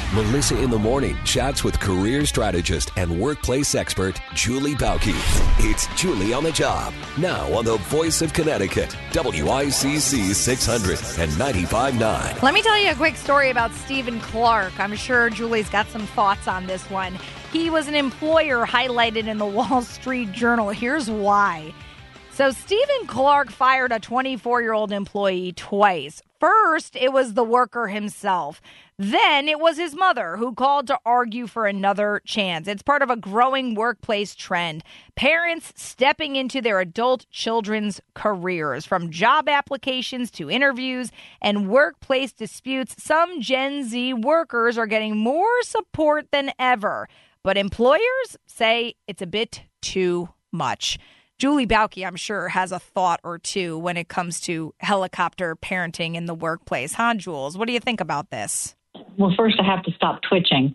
Melissa in the Morning chats with career strategist and workplace expert Julie Bauke. It's Julie on the Job, now on the Voice of Connecticut, WICC 600 and 95.9. Let me tell you a quick story about Stephen Clark. I'm sure Julie's got some thoughts on this one. He was an employer highlighted in the Wall Street Journal. Here's why. So Stephen Clark fired a 24-year-old employee twice. First, it was the worker himself. Then it was his mother who called to argue for another chance. It's part of a growing workplace trend. Parents stepping into their adult children's careers, from job applications to interviews and workplace disputes. Some Gen Z workers are getting more support than ever, but employers say it's a bit too much. Julie Bauke, I'm sure, has a thought or two when it comes to helicopter parenting in the workplace. Huh, Jules? What do you think about this? Well, first I have to stop twitching.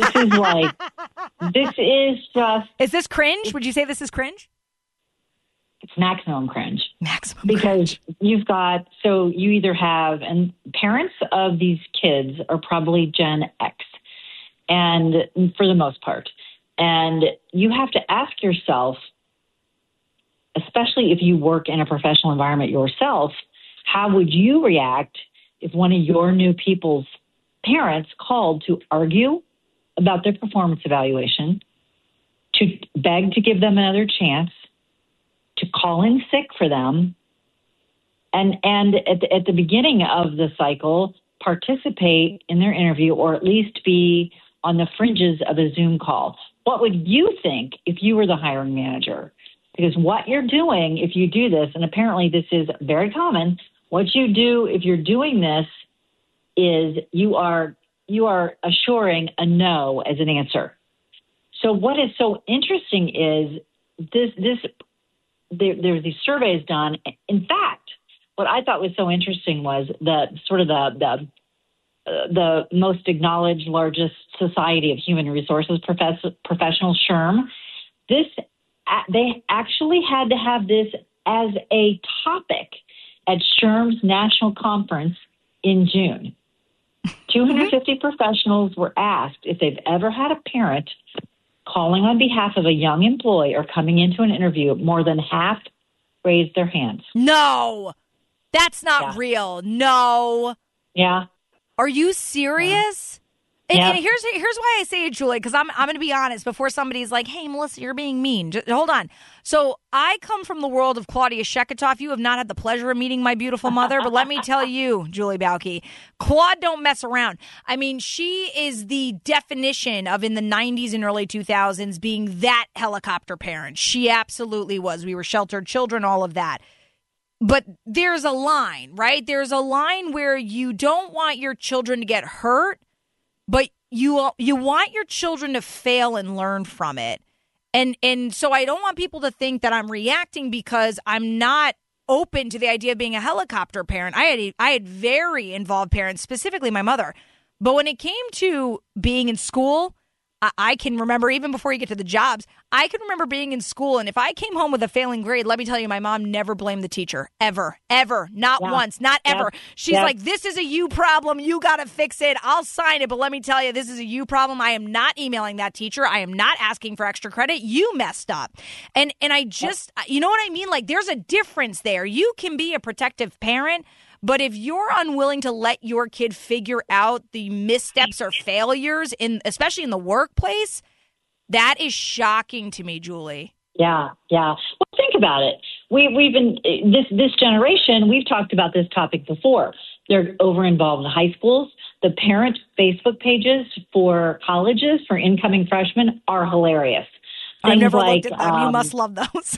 This is just... Is this cringe? Would you say this is cringe? It's maximum cringe. Maximum because cringe. You've got, so you either have, and parents of these kids are probably Gen X, and for the most part. And you have to ask yourself, especially if you work in a professional environment yourself, how would you react if one of your new people's parents called to argue about their performance evaluation, to beg to give them another chance, to call in sick for them, and at the beginning of the cycle, participate in their interview or at least be on the fringes of a Zoom call? What would you think if you were the hiring manager? Because what you're doing, if you do this, and apparently this is very common, what you do if you're doing this is you are assuring a no as an answer. So what is so interesting is there's these surveys done. In fact, what I thought was so interesting was the most acknowledged largest society of human resources professionals, SHRM. They actually had to have this as a topic at SHRM's national conference in June. 250 professionals were asked if they've ever had a parent calling on behalf of a young employee or coming into an interview. More than half raised their hands. No, that's not real. No. Yeah. Are you serious? Yeah. And here's why I say it, Julie, because I'm going to be honest before somebody's like, hey, Melissa, you're being mean. Hold on. So I come from the world of Claudia Sheketoff. You have not had the pleasure of meeting my beautiful mother, but let me tell you, Julie Bauke, Claude don't mess around. I mean, she is the definition of, in the 90s and early 2000s, being that helicopter parent. She absolutely was. We were sheltered children, all of that. But there's a line, right? There's a line where you don't want your children to get hurt, but you want your children to fail and learn from it. And so I don't want people to think that I'm reacting because I'm not open to the idea of being a helicopter parent. I had very involved parents, specifically my mother. But when it came to being in school, I can remember, even before you get to the jobs, I can remember being in school, and if I came home with a failing grade, let me tell you, my mom never blamed the teacher. Ever. Not once. Not ever. She's like, this is a you problem. You got to fix it. I'll sign it, but let me tell you, this is a you problem. I am not emailing that teacher. I am not asking for extra credit. You messed up. And I just, you know what I mean? Like, there's a difference there. You can be a protective parent, but if you're unwilling to let your kid figure out the missteps or failures, especially in the workplace, that is shocking to me, Julie. Yeah. Well, think about it. We've been this generation. We've talked about this topic before. They're over involved in high schools. The parent Facebook pages for colleges for incoming freshmen are hilarious. I've never looked at them. You must love those.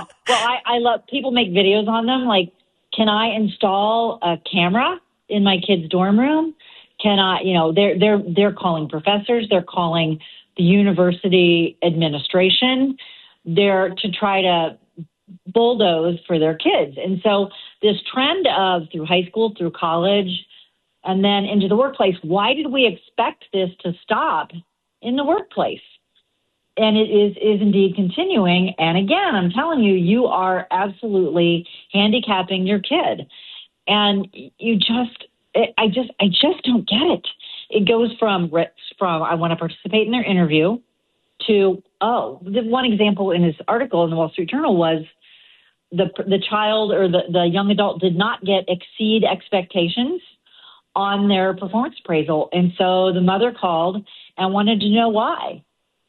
I love. People make videos on them. Like, can I install a camera in my kid's dorm room? Can I? They're calling professors. They're calling the university administration. They're to try to bulldoze for their kids. And so this trend of through high school, through college, and then into the workplace, why did we expect this to stop in the workplace? And it is indeed continuing. And again, I'm telling you, you are absolutely handicapping your kid. And I just don't get it. it goes from I want to participate in their interview to, the one example in his article in the Wall Street Journal was the child or the young adult did not exceed expectations on their performance appraisal. And so the mother called and wanted to know why.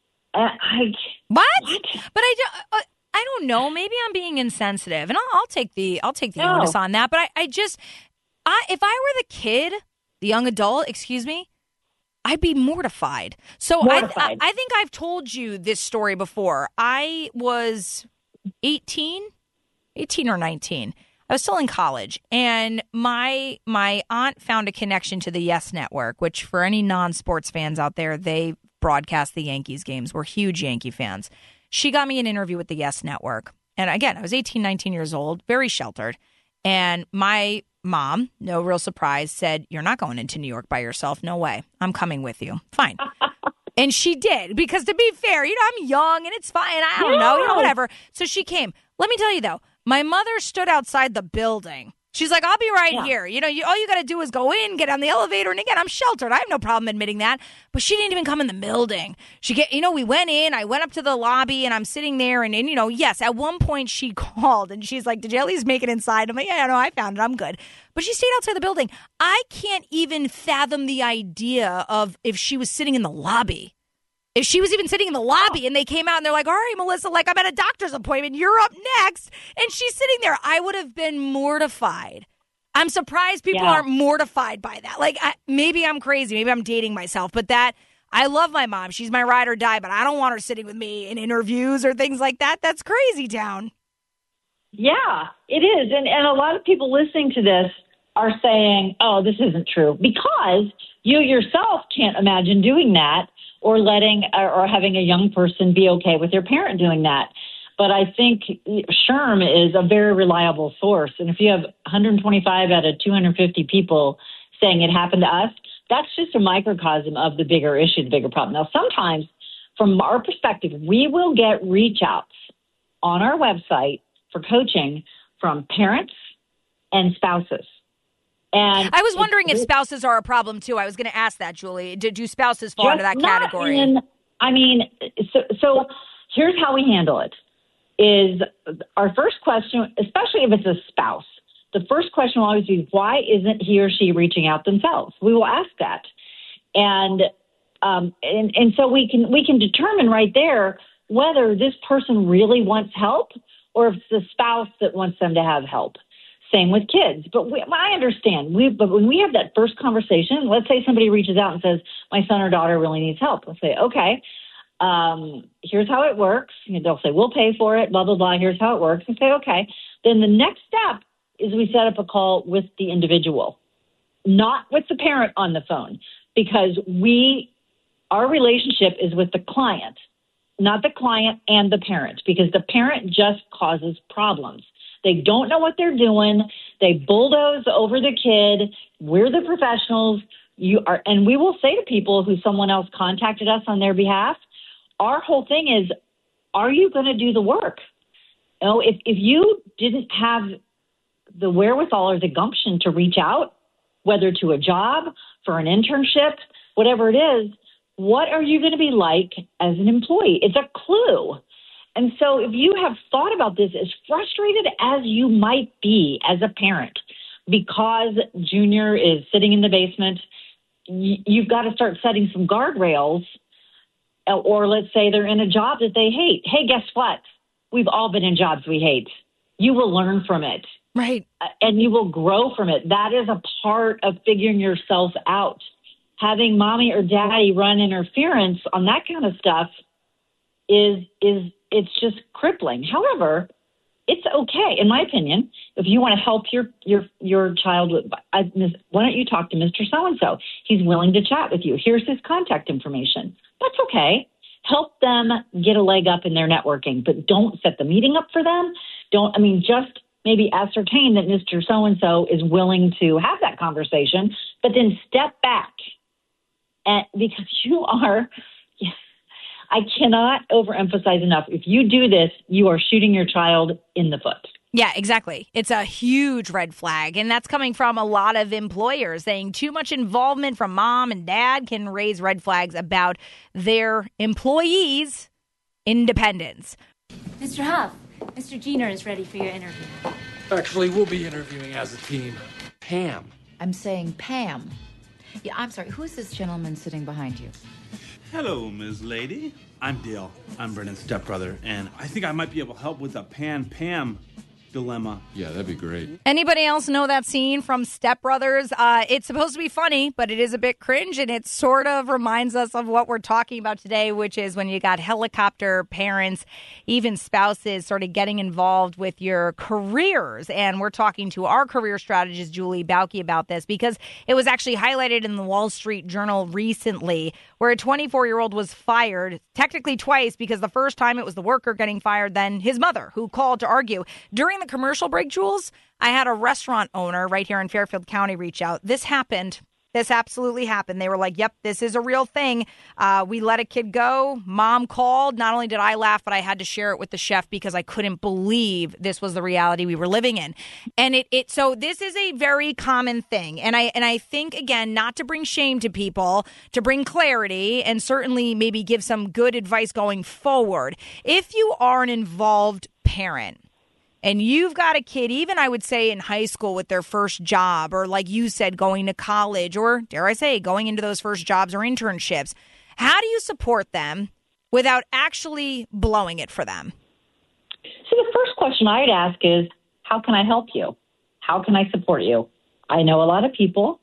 What? But I don't know. Maybe I'm being insensitive, and I'll take the onus on that. But if I were the kid, the young adult, excuse me, I'd be mortified. So Mortified. I think I've told you this story before. I was 18 or 19. I was still in college, and my aunt found a connection to the Yes Network, which for any non-sports fans out there, they broadcast the Yankees games. We're huge Yankee fans. She got me an interview with the Yes Network. And again, I was 18, 19 years old, very sheltered. And my mom, no real surprise, said, "You're not going into New York by yourself. No way. I'm coming with you." Fine. And she did, because to be fair, I'm young and it's fine. I don't know, whatever. So she came. Let me tell you, though, my mother stood outside the building. She's like, "I'll be right here. All you got to do is go in, get on the elevator." And again, I'm sheltered. I have no problem admitting that. But she didn't even come in the building. We went in. I went up to the lobby, and I'm sitting there. And yes, at one point she called, and she's like, "Did you at least make it inside?" I'm like, "Yeah, no, I found it. I'm good." But she stayed outside the building. I can't even fathom the idea of if she was sitting in the lobby. If she was even sitting in the lobby and they came out and they're like, "All right, Melissa, I'm at a doctor's appointment. You're up next." And she's sitting there. I would have been mortified. I'm surprised people aren't mortified by that. Maybe I'm crazy. Maybe I'm dating myself. But I love my mom. She's my ride or die. But I don't want her sitting with me in interviews or things like that. That's crazy town. Yeah, it is. And a lot of people listening to this are saying, "Oh, this isn't true," because you yourself can't imagine doing that. Or having a young person be okay with their parent doing that. But I think SHRM is a very reliable source. And if you have 125 out of 250 people saying it happened to us, that's just a microcosm of the bigger issue, the bigger problem. Now, sometimes from our perspective, we will get reach outs on our website for coaching from parents and spouses. And I was wondering if spouses are a problem, too. I was going to ask that, Julie. Do spouses fall into that category? So here's how we handle it. Is our first question, especially if it's a spouse, the first question will always be, why isn't he or she reaching out themselves? We will ask that. And so we can determine right there whether this person really wants help or if it's the spouse that wants them to have help. Same with kids. But I understand. But when we have that first conversation, let's say somebody reaches out and says, "My son or daughter really needs help." Let's say, "Okay, here's how it works." They'll say, "We'll pay for it, blah, blah, blah. Here's how it works." And say, "Okay." Then the next step is we set up a call with the individual, not with the parent on the phone, because our relationship is with the client, not the client and the parent, because the parent just causes problems. They don't know what they're doing. They bulldoze over the kid. We're the professionals. And we will say to people who someone else contacted us on their behalf, our whole thing is, are you going to do the work? If you didn't have the wherewithal or the gumption to reach out, whether to a job, for an internship, whatever it is, what are you going to be like as an employee? It's a clue. And so if you have thought about this, as frustrated as you might be as a parent because Junior is sitting in the basement, you've got to start setting some guardrails. Or let's say they're in a job that they hate. Hey, guess what? We've all been in jobs we hate. You will learn from it. Right. And you will grow from it. That is a part of figuring yourself out. Having mommy or daddy run interference on that kind of stuff it's just crippling. However, it's okay, in my opinion, if you want to help your child. Why don't you talk to Mr. So-and-so? He's willing to chat with you. Here's his contact information. That's okay. Help them get a leg up in their networking, but don't set the meeting up for them. Just maybe ascertain that Mr. So-and-so is willing to have that conversation, but then step back. Because I cannot overemphasize enough. If you do this, you are shooting your child in the foot. Yeah, exactly. It's a huge red flag. And that's coming from a lot of employers saying too much involvement from mom and dad can raise red flags about their employees' independence. Mr. Huff, Mr. Jenner is ready for your interview. Actually, we'll be interviewing as a team. Pam. I'm saying Pam. Yeah, I'm sorry. Who's this gentleman sitting behind you? Hello, Ms. Lady. I'm Dale. I'm Brennan's stepbrother, and I think I might be able to help with a Pan-Pam dilemma. Yeah, that'd be great. Anybody else know that scene from Step Brothers? It's supposed to be funny, but it is a bit cringe, and it sort of reminds us of what we're talking about today, which is when you got helicopter parents, even spouses, sort of getting involved with your careers. And we're talking to our career strategist, Julie Bauke, about this because it was actually highlighted in the Wall Street Journal recently, where a 24-year-old was fired, technically twice, because the first time it was the worker getting fired, then his mother, who called to argue. During the commercial break, Jules, I had a restaurant owner right here in Fairfield County reach out. This happened. This absolutely happened. They were like, yep, this is a real thing. We let a kid go. Mom called. Not only did I laugh, but I had to share it with the chef because I couldn't believe this was the reality we were living in. And so this is a very common thing. And I think, again, not to bring shame to people, to bring clarity and certainly maybe give some good advice going forward. If you are an involved parent, and you've got a kid, even I would say in high school with their first job, or like you said, going to college, or dare I say, going into those first jobs or internships, how do you support them without actually blowing it for them? So the first question I'd ask is, how can I help you? How can I support you? I know a lot of people.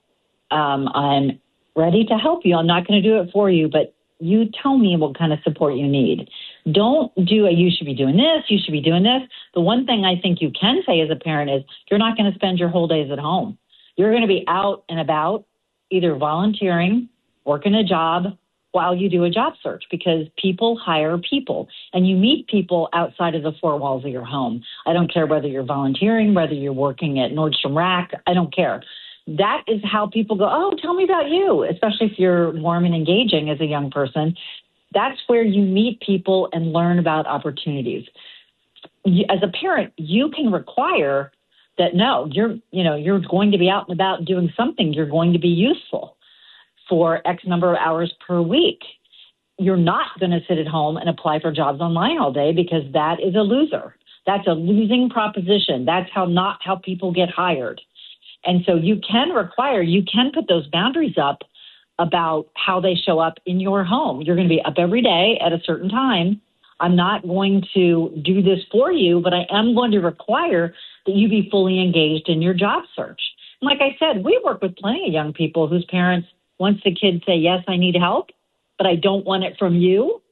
I'm ready to help you. I'm not going to do it for you, but you tell me what kind of support you need. Don't do you should be doing this, you should be doing this. The one thing I think you can say as a parent is you're not going to spend your whole days at home. You're going to be out and about, either volunteering, working a job while you do a job search, because people hire people and you meet people outside of the four walls of your home. I don't care whether you're volunteering, whether you're working at Nordstrom Rack, I don't care. That is how people go, oh, tell me about you, especially if you're warm and engaging as a young person. That's where you meet people and learn about opportunities. As a parent, you can require that, no, you're going to be out and about doing something. You're going to be useful for X number of hours per week. You're not going to sit at home and apply for jobs online all day, because that is a loser. That's a losing proposition. That's not how people get hired. And so you can put those boundaries up about how they show up in your home. You're going to be up every day at a certain time. I'm not going to do this for you, but I am going to require that you be fully engaged in your job search. And like I said, we work with plenty of young people whose parents, once the kids say, yes, I need help, but I don't want it from you,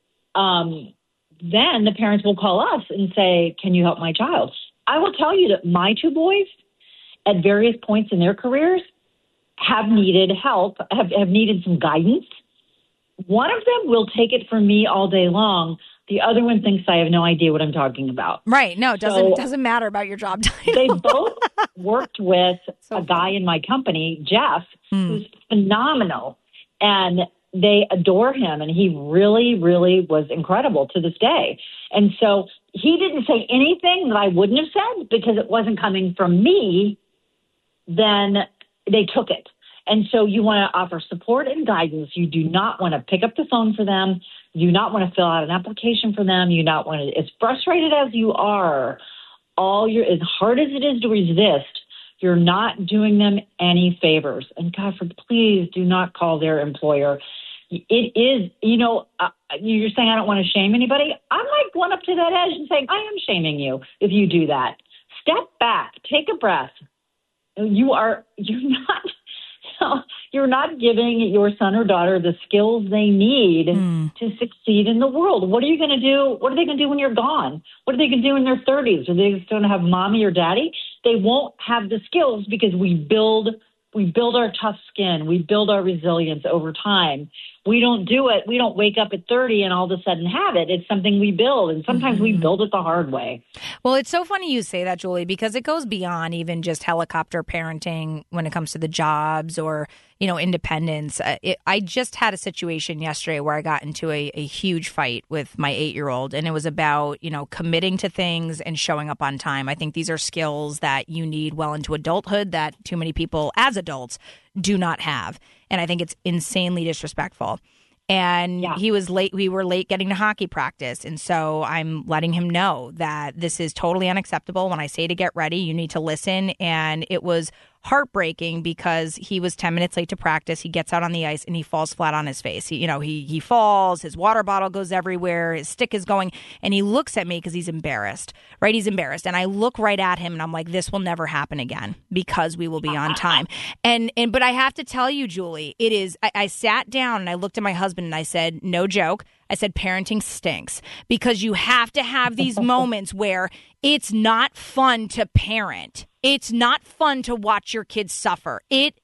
then the parents will call us and say, can you help my child? I will tell you that my two boys, at various points in their careers, have needed help, have needed some guidance. One of them will take it from me all day long. The other one thinks I have no idea what I'm talking about. Right. No, it doesn't matter about your job title. They both worked with a guy in my company, Jeff, who's phenomenal. And they adore him. And he really, really was incredible to this day. And so he didn't say anything that I wouldn't have said, because it wasn't coming from me. Then they took it. And so you want to offer support and guidance. You do not want to pick up the phone for them. You do not want to fill out an application for them. You not want to, as frustrated as you are, as hard as it is to resist, you're not doing them any favors. And God, please do not call their employer. It is, you're saying I don't want to shame anybody. I might go up to that edge and say, I am shaming you if you do that. Step back, take a breath. You're not giving your son or daughter the skills they need to succeed in the world. What are you going to do? What are they going to do when you're gone? What are they going to do in their 30s? Are they going to have mommy or daddy? They won't have the skills, because we build our tough skin. We build our resilience over time. We don't do it. We don't wake up at 30 and all of a sudden have it. It's something we build, and sometimes we build it the hard way. Well, it's so funny you say that, Julie, because it goes beyond even just helicopter parenting when it comes to the jobs or, independence. I just had a situation yesterday where I got into a huge fight with my 8-year-old, and it was about, committing to things and showing up on time. I think these are skills that you need well into adulthood that too many people as adults do not have. And I think it's insanely disrespectful. And he was late. We were late getting to hockey practice. And so I'm letting him know that this is totally unacceptable. When I say to get ready, you need to listen. And it was heartbreaking because he was 10 minutes late to practice. He gets out on the ice and he falls flat on his face. He falls, his water bottle goes everywhere, his stick is going, and he looks at me because he's embarrassed, right? He's embarrassed. And I look right at him and I'm like, this will never happen again because we will be on time. But I have to tell you, Julie, it is, I sat down and I looked at my husband and I said, no joke. I said, parenting stinks, because you have to have these moments where it's not fun to parent. It's not fun to watch your kids suffer.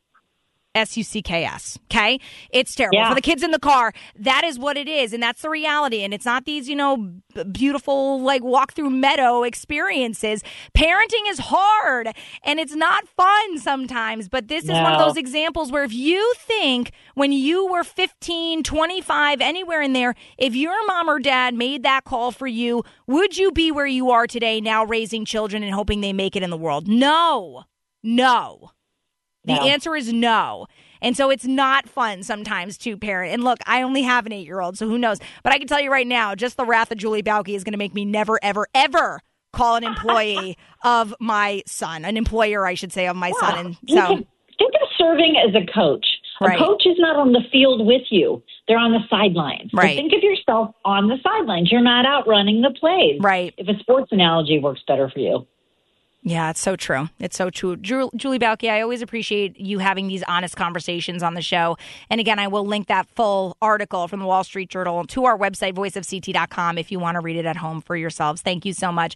SUCKS, okay? It's terrible. For the kids in the car, that is what it is, and that's the reality. And it's not these, beautiful, walk through meadow experiences. Parenting is hard, and it's not fun sometimes, but this is one of those examples where if you think when you were 15, 25, anywhere in there, if your mom or dad made that call for you, would you be where you are today now raising children and hoping they make it in the world? No. The answer is no. And so it's not fun sometimes to parent. And look, I only have an 8-year-old, so who knows? But I can tell you right now, just the wrath of Julie Bauke is going to make me never, ever, ever call an employee of my son, an employer, I should say, of my son. And so think of serving as a coach. Right. A coach is not on the field with you. They're on the sidelines. So right. Think of yourself on the sidelines. You're not out running the plays. Right. If a sports analogy works better for you. Yeah, it's so true. It's so true. Julie Bauke, I always appreciate you having these honest conversations on the show. And again, I will link that full article from the Wall Street Journal to our website, voiceofct.com, if you want to read it at home for yourselves. Thank you so much.